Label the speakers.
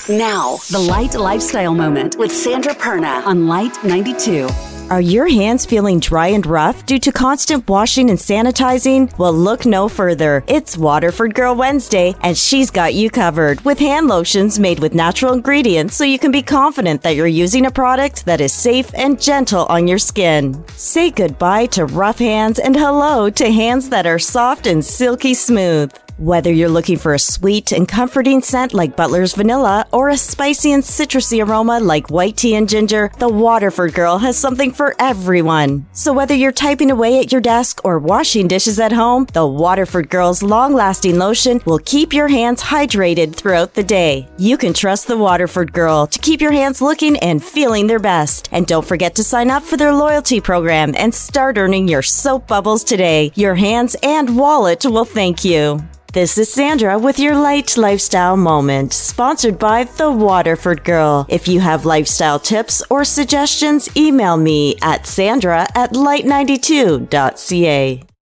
Speaker 1: Now, the Light Lifestyle Moment with Sandra Perna on Light 92.
Speaker 2: Are your hands feeling dry and rough due to constant washing and sanitizing? Well, look no further. It's Waterford Girl Wednesday, and she's got you covered with hand lotions made with natural ingredients so you can be confident that you're using a product that is safe and gentle on your skin. Say goodbye to rough hands and hello to hands that are soft and silky smooth. Whether you're looking for a sweet and comforting scent like Butler's Vanilla or a spicy and citrusy aroma like white tea and ginger, the Waterford Girl has something for everyone. So whether you're typing away at your desk or washing dishes at home, the Waterford Girl's long-lasting lotion will keep your hands hydrated throughout the day. You can trust the Waterford Girl to keep your hands looking and feeling their best. And don't forget to sign up for their loyalty program and start earning your soap bubbles today. Your hands and wallet will thank you. This is Sandra with your Light Lifestyle Moment, sponsored by The Waterford Girl. If you have lifestyle tips or suggestions, email me at sandra@light92.ca.